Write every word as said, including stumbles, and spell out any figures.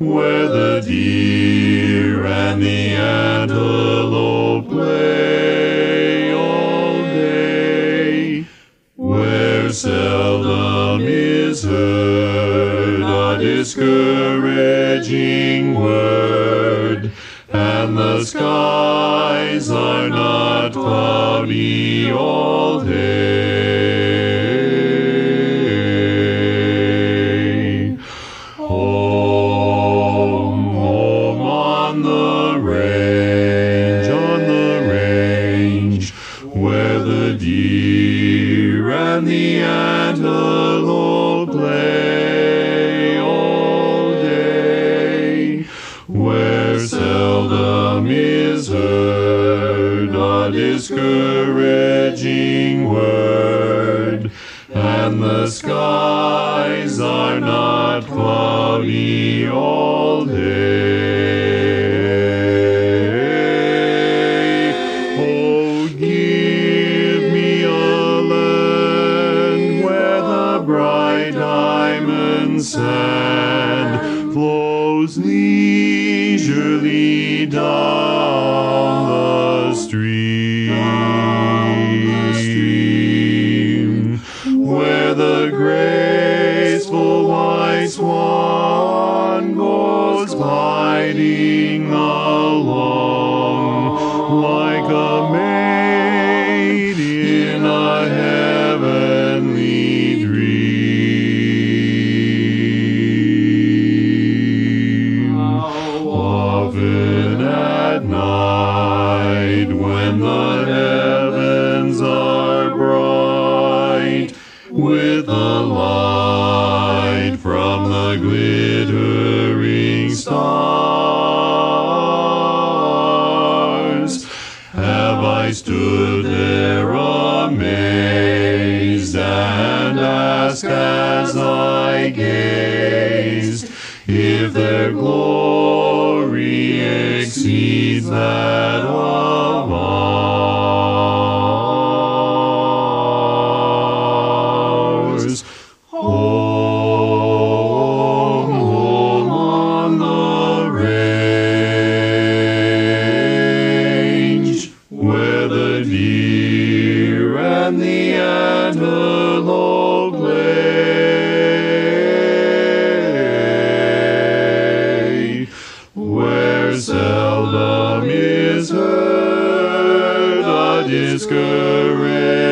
where the deer and the antelope play all day, where seldom is heard a discouraging word, and the skies are not cloudy all day. Home, home on the range, on the range, where the deer and the antelope play all day, where seldom is heard a discouraging word, and the skies are not cloudy all day. Oh, give me a land where the bright diamond sand flows leisurely down the stream, where the graceful white swan goes gliding along like a maid in a heavenly dream. Often at night, when the heavens are bright with the light from the glittering stars, have I stood there amazed and asked as I gazed if their glory exceeds that of ours. Home, home on the range, where the deer and the antelope play, where seldom is heard a discouraging